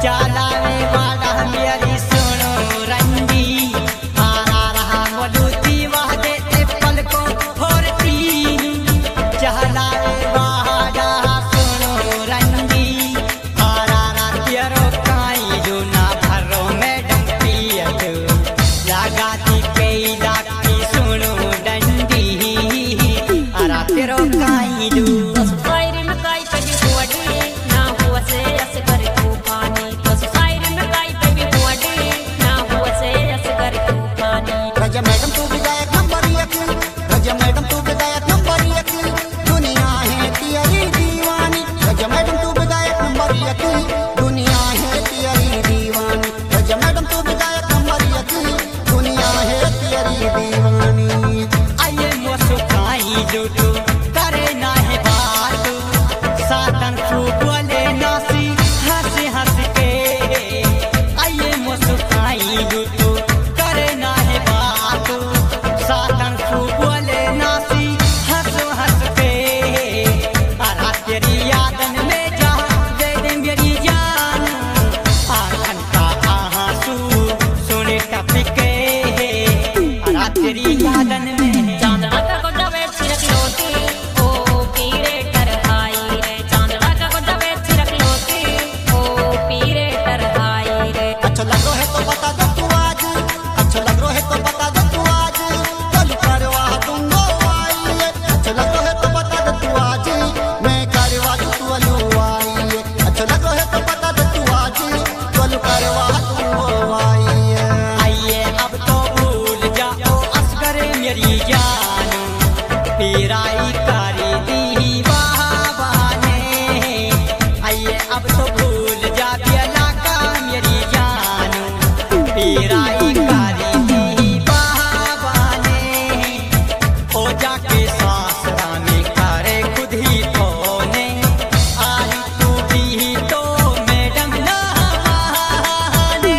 चलावे वाला मेरी सुनो रंडी आरा रहा मधुती वह देते पल को और तीन चलावे वाला सुनो रंडी आरा रहा तेरो काई जो ना भरो में डंपियत लगाती कई लाखी सुनो डंडी आरा तेरो काई जो रजा मैडम तू विधायक नंबर 1, रजा मैडम तू विधायक नंबर 1, दुनिया है तेरी दीवानी। रजा मैडम तू विधायक नंबर 1, दुनिया है तेरी दीवानी। रजा मैडम तू विधायक नंबर 1, दुनिया है तेरी दीवानी। आइए मुस्काई जो तू करे ना है बात सातन तू बोले नासी हंस हंस के आइए मुस्काई जो तू करे ना है बात सातन तू बोले नासी हंस हंस के आरा तेरी यादन में जा दे दे मेरी जान आंखन का आंसू सुने टपके आरा तेरी यादन में अच्छा लग रहा है तो बता दो तू आज, अच्छा लग रहा है तो बता दो तू आज, कल करवा दूंगा आई। अच्छा लग रहा है तो बता दो तू आज, मैं करवा दूं तू अलुआई। अच्छा लग रहा है तो बता दो तू आज, कल करवा दूंगा आई। आइए अब तो भूल जाओ असगर मेरी जान पीराई करी दी बहाने। आइए अब तो भूल जा प्याला का मेरी जान पीराई करी दी बहाने। ओ जाके सासरा में करे खुद ही धोने आई तू भी तो मैडम ना माने।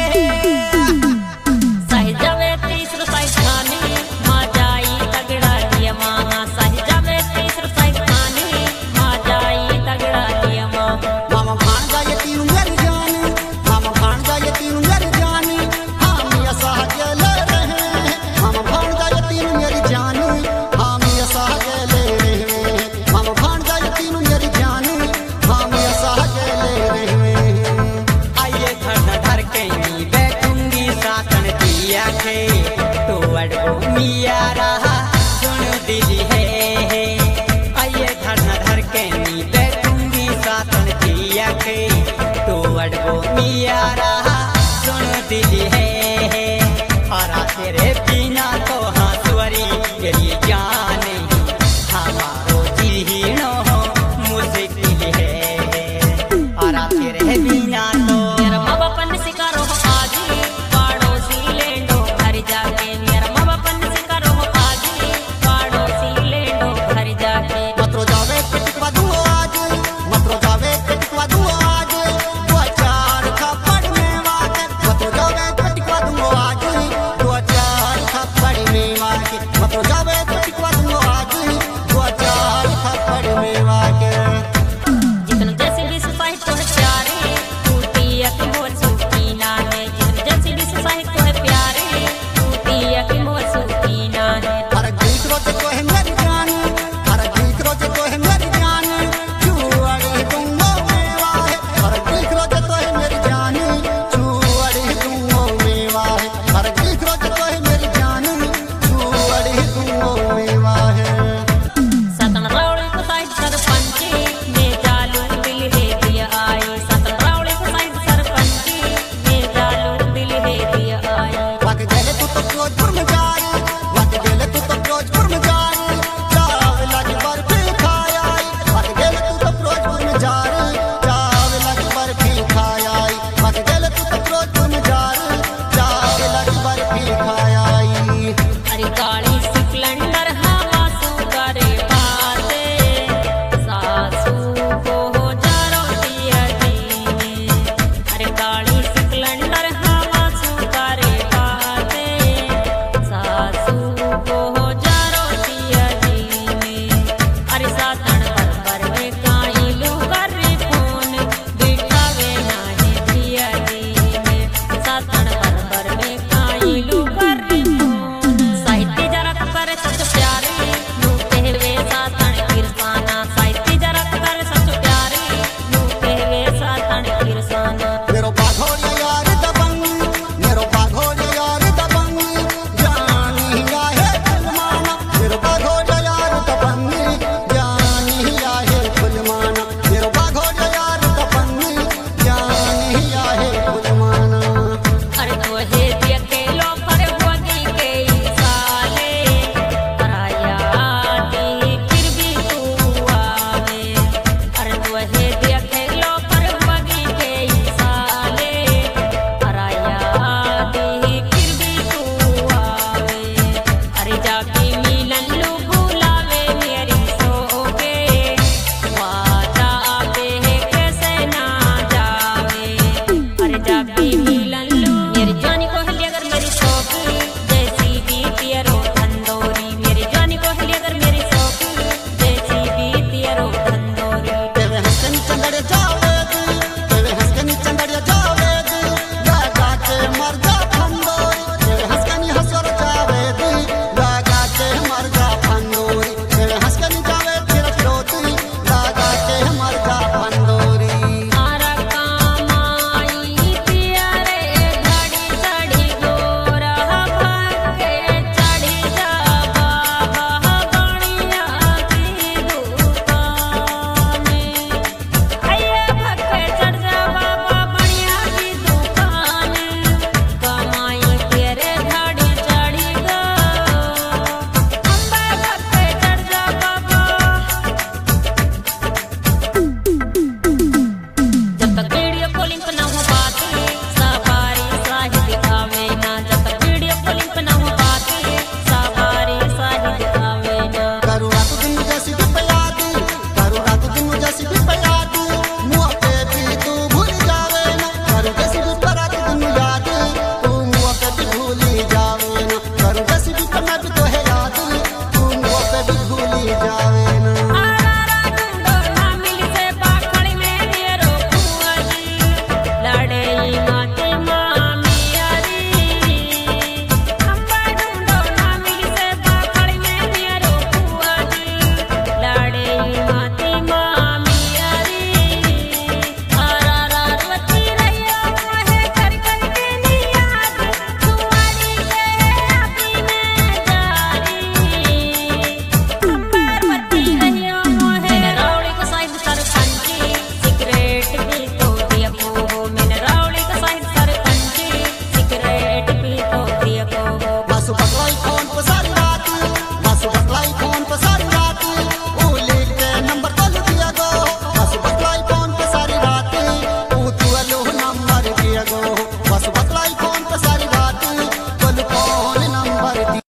मामा भांजा ये तीनों मेरी जान, मामा भांजा ये तीनों मेरी जान, हम ऐसा ले रहे हैं। मामा भांजा ये तीनों मेरी जान, हम ऐसा ले रहे हैं। मामा भांजा ये तीनों मेरी जान, हम ऐसा ले रहे हैं। आइए धर के नी बैठूंगी सातन दिया के तो अड़ो मिया रहा सुन दीदी है। आइए धर के नी बैठूंगी सातन दिया के तो अड़ो मिया